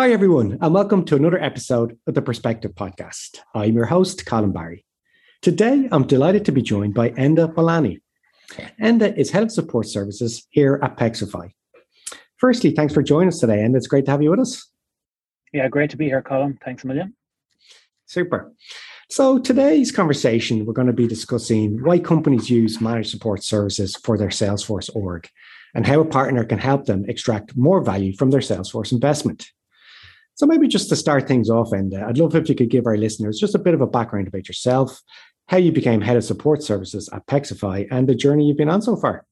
Hi, everyone, and welcome to another episode of the Perspective Podcast. I'm your host, Colin Barry. Today, I'm delighted to be joined by Enda Bolani. Enda is Head of Support Services here at Pexify. Firstly, thanks for joining us today, Enda. It's great to have you with us. Yeah, great to be here, Colin. Thanks a million. Super. So today's conversation, we're going to be discussing why companies use managed support services for their Salesforce org and how a partner can help them extract more value from their Salesforce investment. So maybe just to start things off, Enda, I'd love if you could give our listeners just a bit of a background about yourself, how you became Head of Support Services at Pexify, and the journey you've been on so far.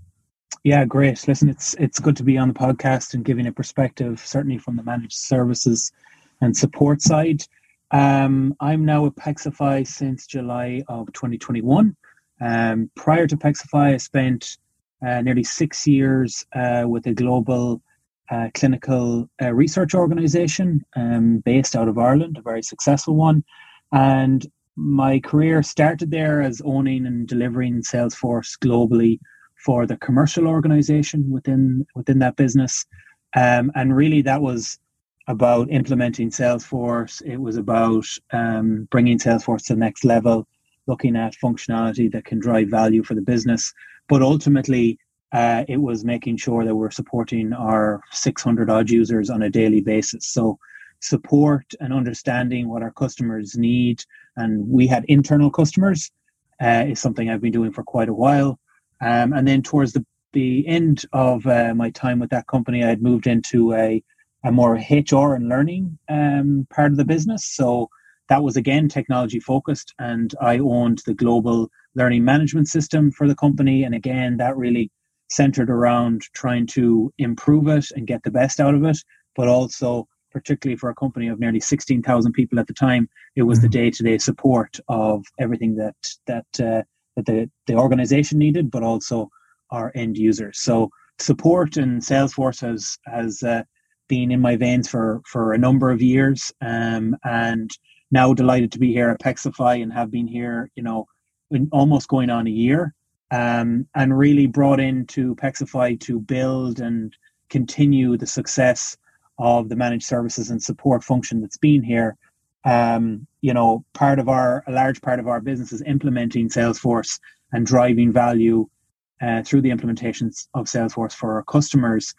Yeah, great. Listen, it's good to be on the podcast and giving a perspective, certainly from the managed services and support side. I'm now at Pexify since July of 2021. Prior to Pexify, I spent nearly 6 years with a global clinical research organization based out of Ireland, a very successful one. And my career started there as owning and delivering Salesforce globally for the commercial organization within that business. And really that was about implementing Salesforce. It was about bringing Salesforce to the next level, looking at functionality that can drive value for the business. But ultimately, it was making sure that we're supporting our 600 odd users on a daily basis. So support and understanding what our customers need. And we had internal customers is something I've been doing for quite a while. And then towards the end of my time with that company, I had moved into a more HR and learning part of the business. So that was again technology focused, and I owned the global learning management system for the company. And again, that really centered around trying to improve it and get the best out of it, but also particularly for a company of nearly 16,000 people at the time, it was the day-to-day support of everything that the organization needed, but also our end users. So support and Salesforce has been in my veins for a number of years, and now delighted to be here at Pexify and have been here, almost going on a year, and really brought into Pexify to build and continue the success of the managed services and support function that's been here. A large part of our business is implementing Salesforce and driving value through the implementations of Salesforce for our customers.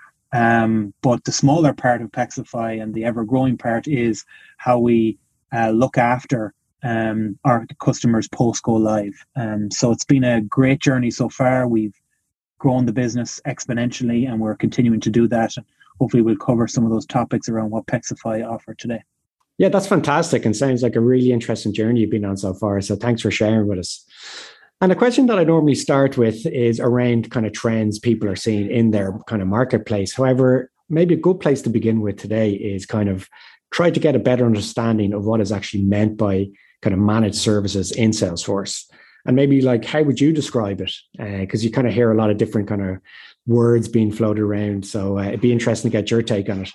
But the smaller part of Pexify and the ever-growing part is how we look after our customers post-go live. So it's been a great journey so far. We've grown the business exponentially, and we're continuing to do that. And hopefully we'll cover some of those topics around what Pexify offer today. Yeah, that's fantastic and sounds like a really interesting journey you've been on so far. So thanks for sharing with us. And a question that I normally start with is around kind of trends people are seeing in their kind of marketplace. However, maybe a good place to begin with today is kind of try to get a better understanding of what is actually meant by kind of managed services in Salesforce. And maybe like, how would you describe it? Because you kind of hear a lot of different kind of words being floated around. So it'd be interesting to get your take on it.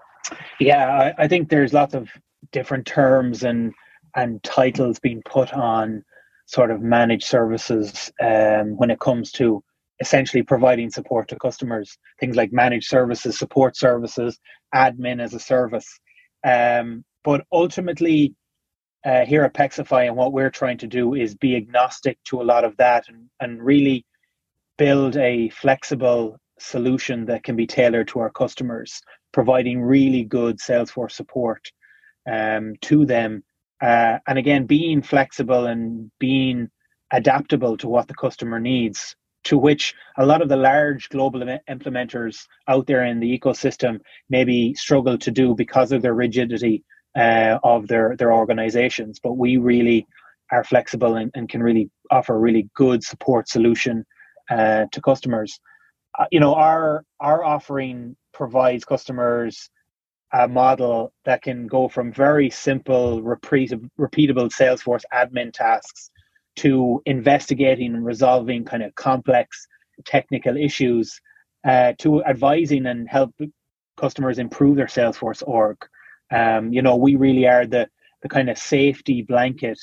Yeah, I think there's lots of different terms and titles being put on sort of managed services when it comes to essentially providing support to customers. Things like managed services, support services, admin as a service. But ultimately, here at Pexify, and what we're trying to do is be agnostic to a lot of that and really build a flexible solution that can be tailored to our customers, providing really good Salesforce support to them. And again, being flexible and being adaptable to what the customer needs, to which a lot of the large global implementers out there in the ecosystem maybe struggle to do because of their rigidity of their organizations. But we really are flexible and can really offer a really good support solution to customers. Our offering provides customers a model that can go from very simple, repeatable Salesforce admin tasks to investigating and resolving kind of complex technical issues, to advising and help customers improve their Salesforce org. We really are the kind of safety blanket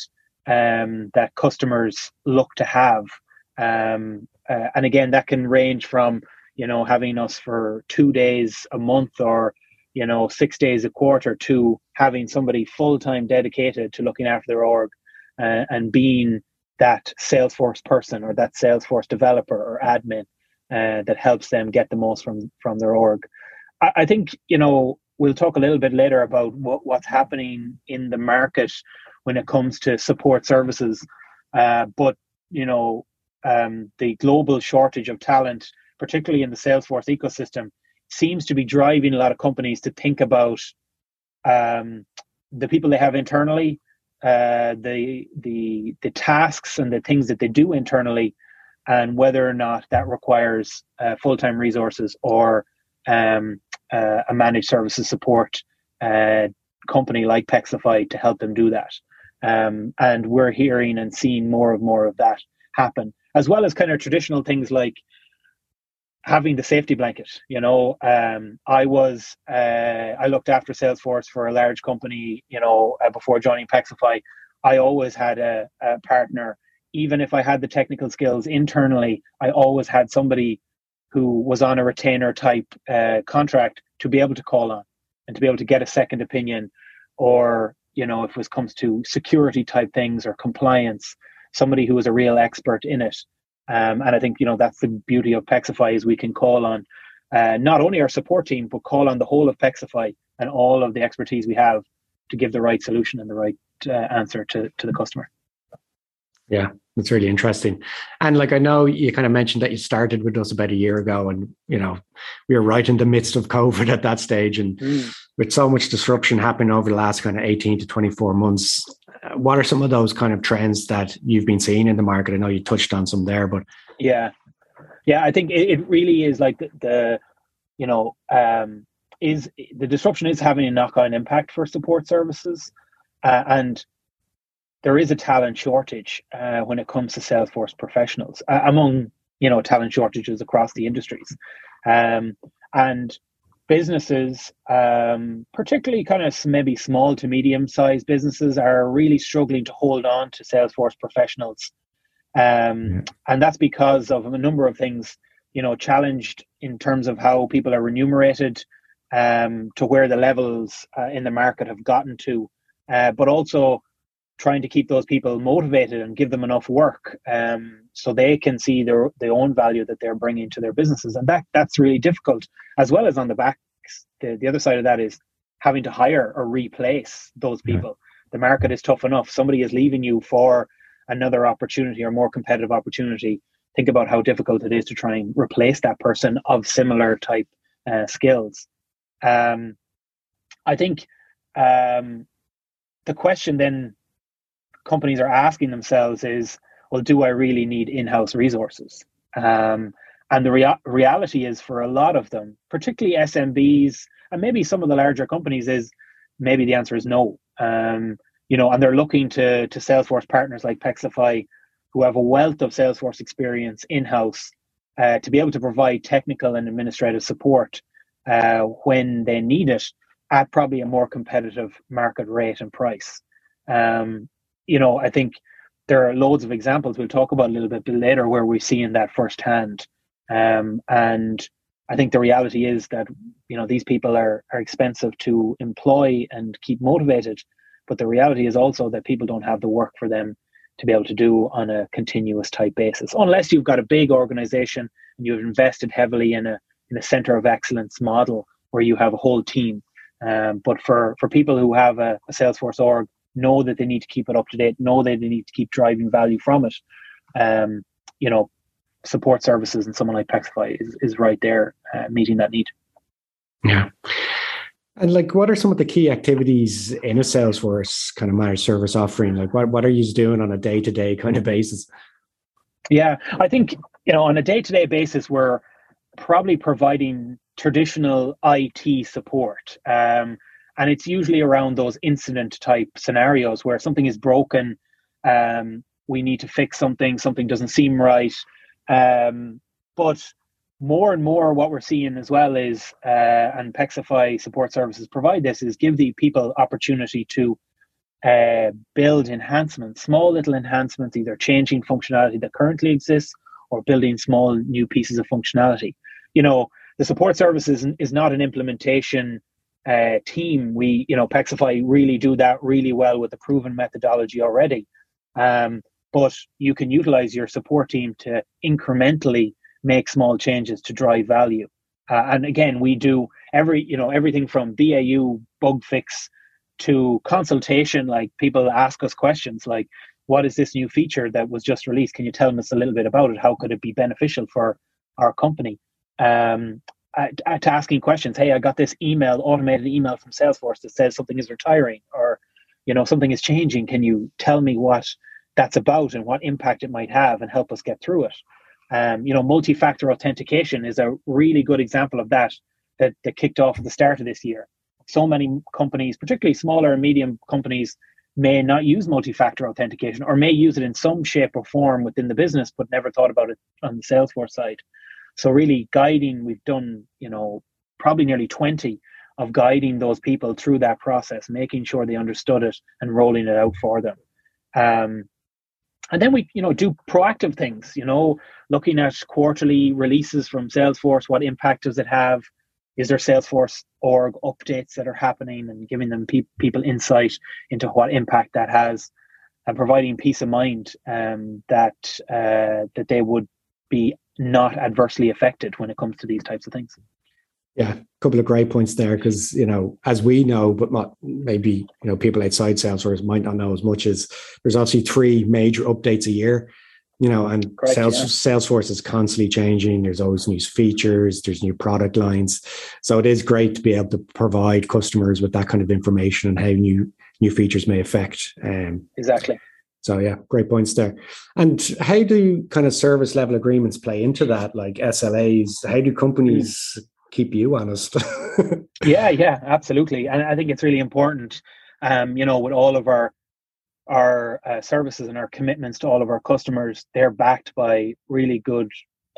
that customers look to have. And again, that can range from, having us for 2 days a month or, 6 days a quarter to having somebody full-time dedicated to looking after their org and being that Salesforce person or that Salesforce developer or admin that helps them get the most from their org. I think, we'll talk a little bit later about what's happening in the market when it comes to support services. But the global shortage of talent, particularly in the Salesforce ecosystem, seems to be driving a lot of companies to think about the people they have internally, the tasks and the things that they do internally, and whether or not that requires full-time resources or a managed services support company like Pexify to help them do that. And we're hearing and seeing more of that happen, as well as kind of traditional things like having the safety blanket. I looked after Salesforce for a large company, before joining Pexify. I always had a partner. Even if I had the technical skills internally, I always had somebody who was on a retainer type contract to be able to call on and to be able to get a second opinion, or, if it comes to security type things or compliance, somebody who is a real expert in it. And I think, that's the beauty of Pexify, is we can call on not only our support team, but call on the whole of Pexify and all of the expertise we have to give the right solution and the right answer to the customer. Yeah, that's really interesting. And I know you kind of mentioned that you started with us about a year ago, and, we were right in the midst of COVID at that stage. And with so much disruption happening over the last kind of 18 to 24 months, what are some of those kind of trends that you've been seeing in the market? I know you touched on some there, but. Yeah, I think it really is like the disruption is having a knock-on impact for support services. And there is a talent shortage when it comes to Salesforce professionals, among talent shortages across the industries, and businesses, particularly kind of maybe small to medium-sized businesses, are really struggling to hold on to Salesforce professionals, and that's because of a number of things. Challenged in terms of how people are remunerated, to where the levels in the market have gotten to, but also trying to keep those people motivated and give them enough work so they can see their own value that they're bringing to their businesses. And that's really difficult, as well as on the back. The other side of that is having to hire or replace those people. The market is tough enough. Somebody is leaving you for another opportunity or more competitive opportunity. Think about how difficult it is to try and replace that person of similar type skills. I think the question then companies are asking themselves is, well, do I really need in-house resources? And the reality is, for a lot of them, particularly SMBs and maybe some of the larger companies, is maybe the answer is no. And they're looking to Salesforce partners like Pexify, who have a wealth of Salesforce experience in-house, to be able to provide technical and administrative support when they need it at probably a more competitive market rate and price. I think there are loads of examples we'll talk about a little bit later where we're seeing that firsthand. And I think the reality is that, these people are expensive to employ and keep motivated. But the reality is also that people don't have the work for them to be able to do on a continuous type basis, unless you've got a big organization and you've invested heavily in a center of excellence model where you have a whole team. But for people who have a Salesforce org, know that they need to keep it up to date, know that they need to keep driving value from it. Support services and someone like Pexify is right there meeting that need. Yeah. And what are some of the key activities in a Salesforce kind of managed service offering? What are you doing on a day-to-day kind of basis? Yeah, I think, on a day-to-day basis, we're probably providing traditional IT support. And it's usually around those incident type scenarios where something is broken, we need to fix something doesn't seem right. But more and more what we're seeing as well is, and Pexify support services provide this, is give the people opportunity to build enhancements, small little enhancements, either changing functionality that currently exists or building small new pieces of functionality. The support services is not an implementation team, we, Pexify really do that really well with a proven methodology already. But you can utilize your support team to incrementally make small changes to drive value. And again, we do everything from BAU bug fix to consultation. Like, people ask us questions like, what is this new feature that was just released? Can you tell us a little bit about it? How could it be beneficial for our company? To asking questions. Hey, I got this automated email from Salesforce that says something is retiring, or something is changing. Can you tell me what that's about and what impact it might have, and help us get through it? Multi-factor authentication is a really good example of that kicked off at the start of this year. So many companies, particularly smaller and medium companies, may not use multi-factor authentication, or may use it in some shape or form within the business, but never thought about it on the Salesforce side. So really guiding, we've done, probably nearly 20 of guiding those people through that process, making sure they understood it and rolling it out for them. And then we, do proactive things, looking at quarterly releases from Salesforce. What impact does it have? Is there Salesforce org updates that are happening, and giving them people insight into what impact that has, and providing peace of mind that they would be not adversely affected when it comes to these types of things. Yeah, a couple of great points there, because, as we know, but maybe, people outside Salesforce might not know as much, as there's obviously 3 major updates a year, and correct, Salesforce is constantly changing. There's always new features, there's new product lines. So it is great to be able to provide customers with that kind of information and how new features may affect. Exactly. So yeah, great points there. And how do kind of service level agreements play into that, like SLAs? How do companies keep you honest? Yeah, absolutely. And I think it's really important, with all of our services and our commitments to all of our customers, they're backed by really good,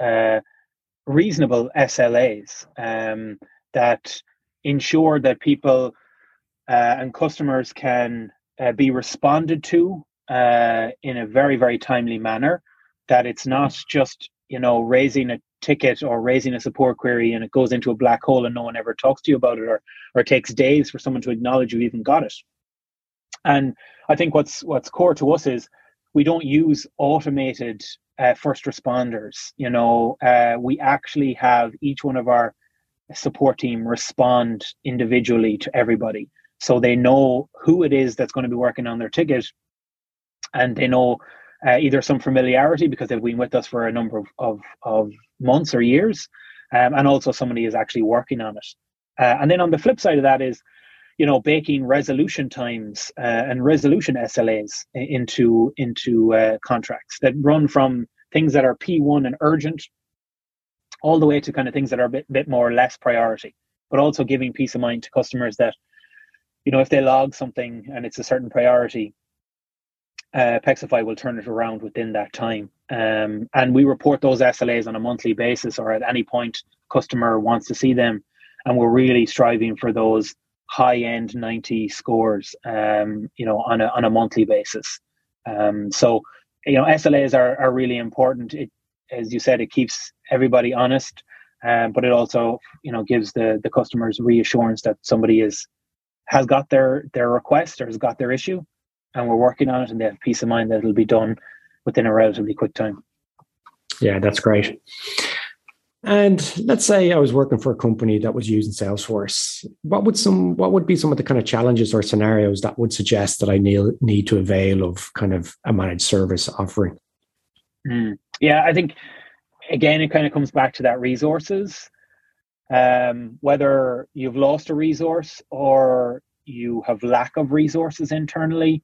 reasonable SLAs that ensure that people and customers can be responded to in a very, very timely manner, that it's not just, raising a ticket or raising a support query and it goes into a black hole and no one ever talks to you about it, or it takes days for someone to acknowledge you even got it. And I think what's core to us is we don't use automated first responders. We actually have each one of our support team respond individually to everybody, so they know who it is that's going to be working on their ticket, and they know either some familiarity because they've been with us for a number of months or years, and also somebody is actually working on it. And then on the flip side of that is, baking resolution times and resolution SLAs into contracts that run from things that are P1 and urgent, all the way to kind of things that are a bit more or less priority, but also giving peace of mind to customers that, if they log something and it's a certain priority, Pexify will turn it around within that time. And we report those SLAs on a monthly basis, or at any point customer wants to see them. And we're really striving for those high-end 90 scores, on a monthly basis. So, SLAs are really important. It, as you said, it keeps everybody honest, but it also, gives the customers reassurance that somebody has got their request or has got their issue, and we're working on it, and they have peace of mind that it'll be done within a relatively quick time. Yeah, that's great. And let's say I was working for a company that was using Salesforce. What would be some of the kind of challenges or scenarios that would suggest that I need to avail of kind of a managed service offering? Yeah, I think, again, it kind of comes back to that resources. Whether you've lost a resource or you have lack of resources internally,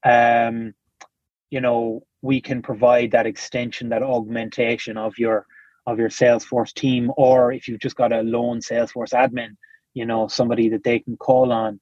we can provide that extension, that augmentation of your Salesforce team, or if you've just got a lone Salesforce admin, somebody that they can call on.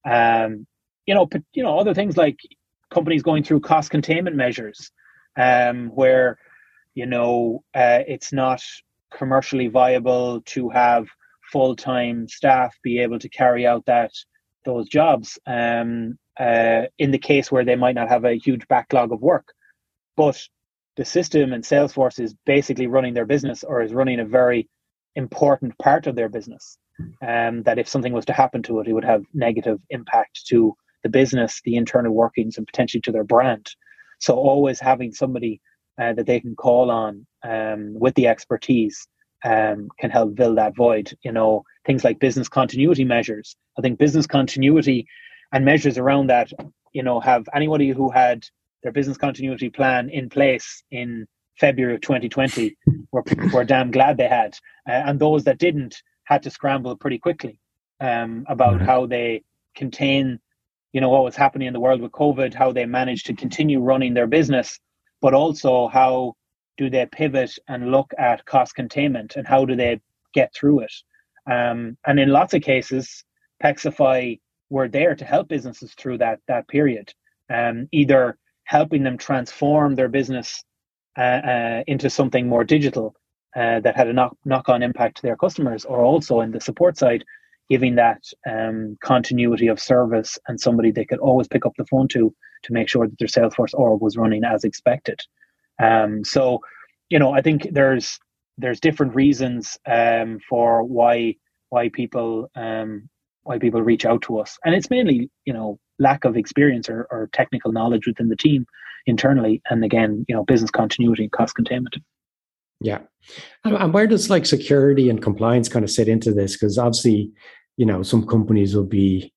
Other things like companies going through cost containment measures, where it's not commercially viable to have full-time staff be able to carry out those jobs, in the case where they might not have a huge backlog of work, but the system and Salesforce is basically running their business, or is running a very important part of their business. that if something was to happen to it, it would have negative impact to the business, the internal workings, and potentially to their brand. So always having somebody that they can call on with the expertise can help fill that void. Things like business continuity measures. I think business continuity and measures around that, have anybody who had their business continuity plan in place in February of 2020 were damn glad they had. And those that didn't had to scramble pretty quickly about how they contain, what was happening in the world with COVID, how they managed to continue running their business, but also how do they pivot and look at cost containment and how do they get through it. And in lots of cases, Pexify were there to help businesses through that period, either helping them transform their business into something more digital that had a knock-on impact to their customers, or also in the support side, giving that continuity of service and somebody they could always pick up the phone to make sure that their Salesforce org was running as expected. So, I think there's different reasons for why people reach out to us, and it's mainly lack of experience or technical knowledge within the team internally, and again, business continuity and cost containment. Yeah, and where does like security and compliance kind of sit into this? Because obviously, some companies will be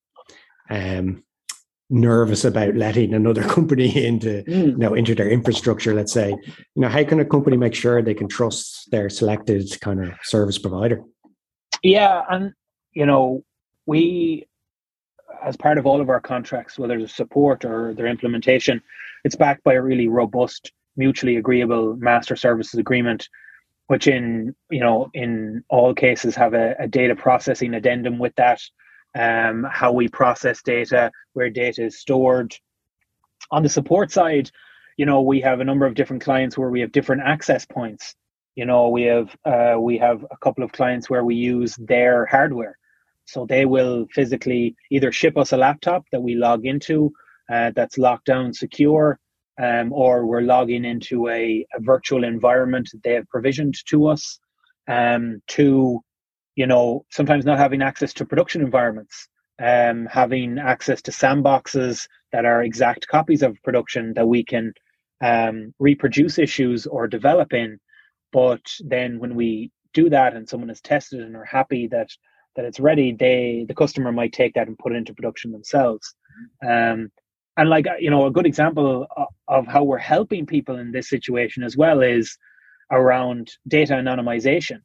nervous about letting another company into into their infrastructure, let's say. How can a company make sure they can trust their selected kind of service provider? Yeah, and we, as part of all of our contracts, whether it's support or their implementation, it's backed by a really robust, mutually agreeable master services agreement, which in all cases have a data processing addendum with that, how we process data, where data is stored. On the support side, we have a number of different clients where we have different access points. We have a couple of clients where we use their hardware. So they will physically either ship us a laptop that we log into that's locked down, secure, or we're logging into a virtual environment that they have provisioned to us, to sometimes not having access to production environments, having access to sandboxes that are exact copies of production that we can reproduce issues or develop in. But then when we do that and someone has tested and are happy that it's ready, the customer might take that and put it into production themselves. And a good example of how we're helping people in this situation as well is around data anonymization.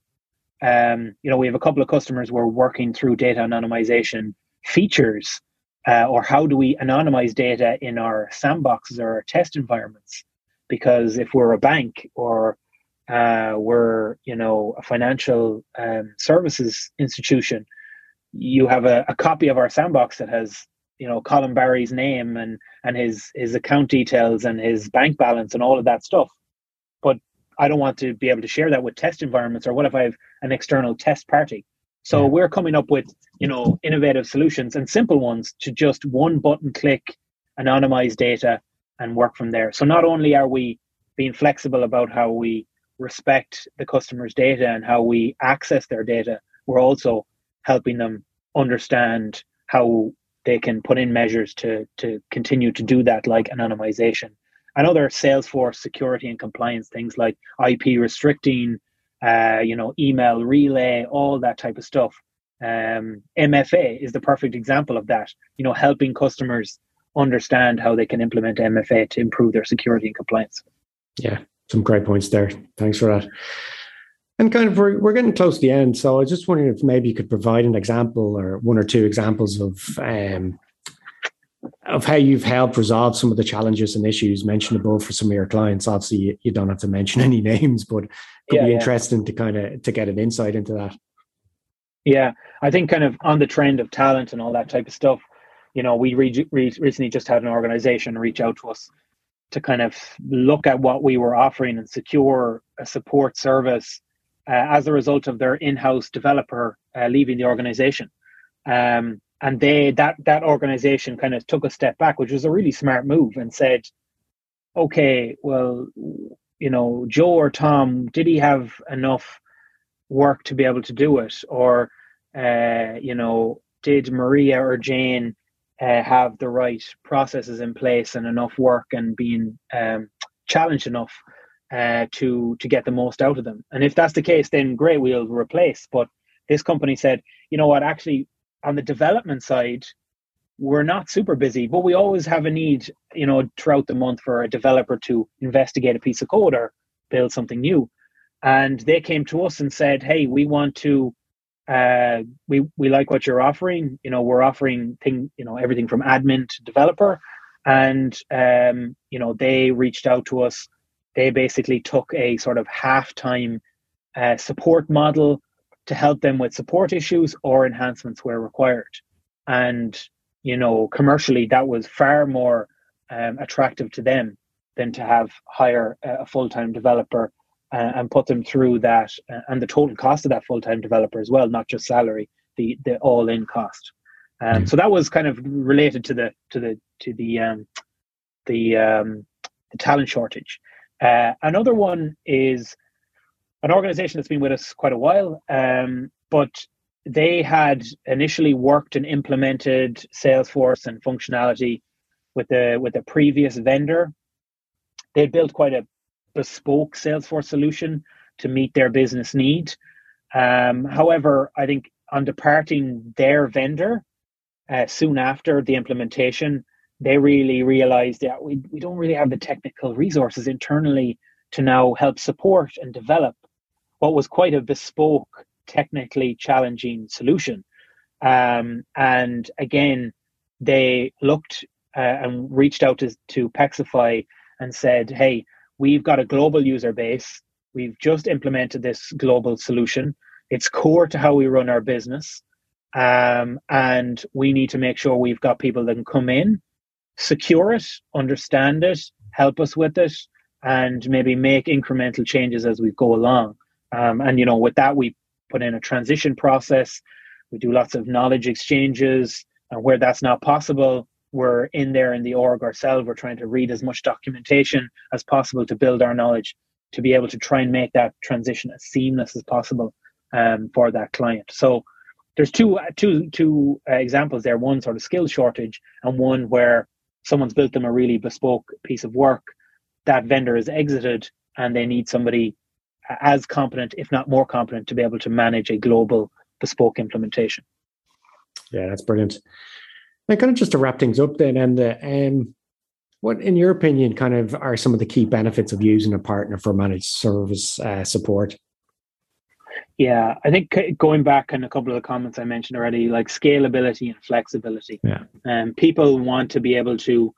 We have a couple of customers where we're working through data anonymization features, or how do we anonymize data in our sandboxes or our test environments? Because if we're a bank or we're a financial services institution, you have a copy of our sandbox that has Colin Barry's name and his account details and his bank balance and all of that stuff. But I don't want to be able to share that with test environments, or what if I have an external test party? So we're coming up with innovative solutions and simple ones to just one button click, anonymize data and work from there. So not only are we being flexible about how we respect the customer's data and how we access their data, we're also helping them understand how they can put in measures to continue to do that, like anonymization. And other Salesforce security and compliance things like IP restricting, email relay, all that type of stuff. MFA is the perfect example of that, helping customers understand how they can implement MFA to improve their security and compliance. Yeah, some great points there. Thanks for that. And kind of we're getting close to the end, so I was just wondering if maybe you could provide an example or one or two examples of how you've helped resolve some of the challenges and issues mentioned above for some of your clients. Obviously, you don't have to mention any names, but it could be interesting to get an insight into that. Yeah, I think kind of on the trend of talent and all that type of stuff, we recently just had an organization reach out to us to kind of look at what we were offering and secure a support service as a result of their in-house developer leaving the organization. And that organization kind of took a step back, which was a really smart move, and said, okay, well, Joe or Tom, did he have enough work to be able to do it? Or did Maria or Jane have the right processes in place and enough work and being challenged enough to get the most out of them? And if that's the case, then great, we'll replace. But this company said, you know what, actually on the development side, we're not super busy, but we always have a need, throughout the month for a developer to investigate a piece of code or build something new. And they came to us and said, hey, we want to, we like what you're offering. We're offering everything from admin to developer. And, they reached out to us. They basically took a sort of half-time support model to help them with support issues or enhancements where required. And, commercially, that was far more attractive to them than to hire a full-time developer and put them through that, and the total cost of that full-time developer as well, not just salary, the all-in cost. So that was kind of related to the talent shortage. Another one is an organization that's been with us quite a while, but they had initially worked and implemented Salesforce and functionality with a previous vendor. They built quite a bespoke Salesforce solution to meet their business need. However, I think on departing their vendor soon after the implementation, they really realized that we don't really have the technical resources internally to now help support and develop what was quite a bespoke, technically challenging solution. And again, they looked and reached out to Pexify and said, hey, we've got a global user base. We've just implemented this global solution. It's core to how we run our business. And we need to make sure we've got people that can come in, secure it, understand it, help us with it, and maybe make incremental changes as we go along. And with that, we put in a transition process. We do lots of knowledge exchanges, and where that's not possible, we're in there in the org ourselves. We're trying to read as much documentation as possible to build our knowledge, to be able to try and make that transition as seamless as possible for that client. So there's two examples there. One sort of skill shortage, and one where someone's built them a really bespoke piece of work. That vendor is exited, and they need somebody as competent, if not more competent, to be able to manage a global bespoke implementation. Yeah, that's brilliant. And kind of just to wrap things up then, and what, in your opinion, kind of are some of the key benefits of using a partner for managed service support? Yeah, I think going back on a couple of the comments I mentioned already, like scalability and flexibility. Yeah. People want to be able to,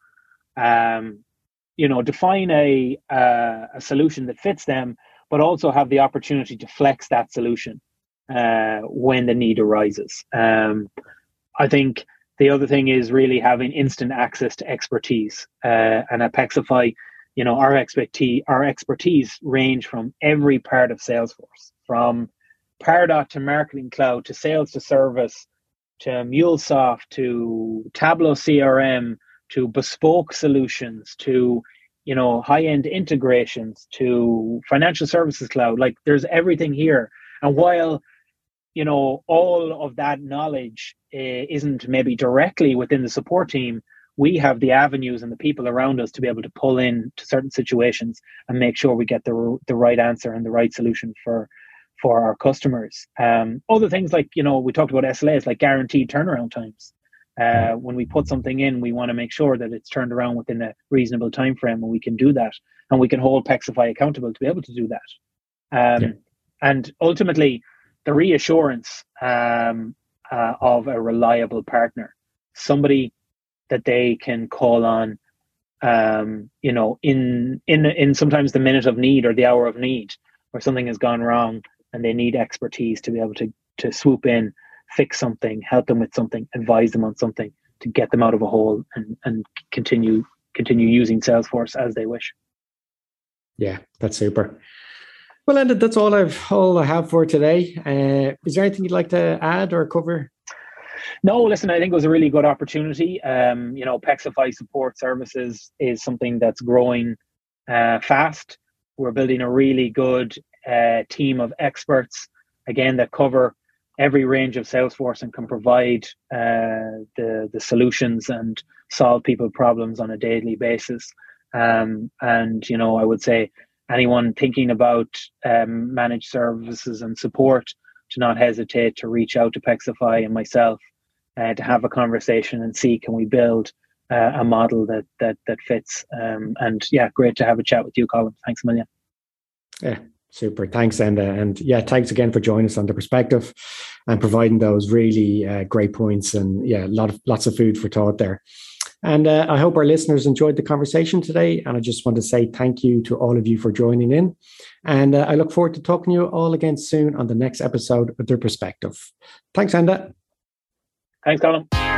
define a solution that fits them, but also have the opportunity to flex that solution when the need arises. I think the other thing is really having instant access to expertise. And at Pexify, our expertise range from every part of Salesforce, from Pardot to Marketing Cloud to Sales to Service to MuleSoft to Tableau CRM to bespoke solutions to high-end integrations to Financial Services Cloud. Like, there's everything here. And while all of that knowledge isn't maybe directly within the support team, we have the avenues and the people around us to be able to pull in to certain situations and make sure we get the right answer and the right solution for our customers. Other things like, we talked about SLAs, like guaranteed turnaround times. When we put something in, we want to make sure that it's turned around within a reasonable time frame, and we can do that, and we can hold Pexify accountable to be able to do that. And ultimately, the reassurance of a reliable partner, somebody that they can call on, in sometimes the minute of need or the hour of need, where something has gone wrong and they need expertise to be able to swoop in, fix something, help them with something, advise them on something to get them out of a hole and continue using Salesforce as they wish. Yeah, that's super. Well, Enda, that's all I have for today. Is there anything you'd like to add or cover? No, listen, I think it was a really good opportunity. Pexify Support Services is something that's growing fast. We're building a really good team of experts, again, that cover every range of Salesforce and can provide the solutions and solve people problems on a daily basis. And I would say anyone thinking about managed services and support, to not hesitate to reach out to Pexify and myself to have a conversation and see, can we build a model that fits. And yeah, great to have a chat with you, Colin. Thanks a million. Yeah, super. Thanks, Enda. And yeah, thanks again for joining us on The Perspective and providing those really great points, and yeah, lots of food for thought there. And I hope our listeners enjoyed the conversation today. And I just want to say thank you to all of you for joining in. And I look forward to talking to you all again soon on the next episode of The Perspective. Thanks, Enda. Thanks, Colin.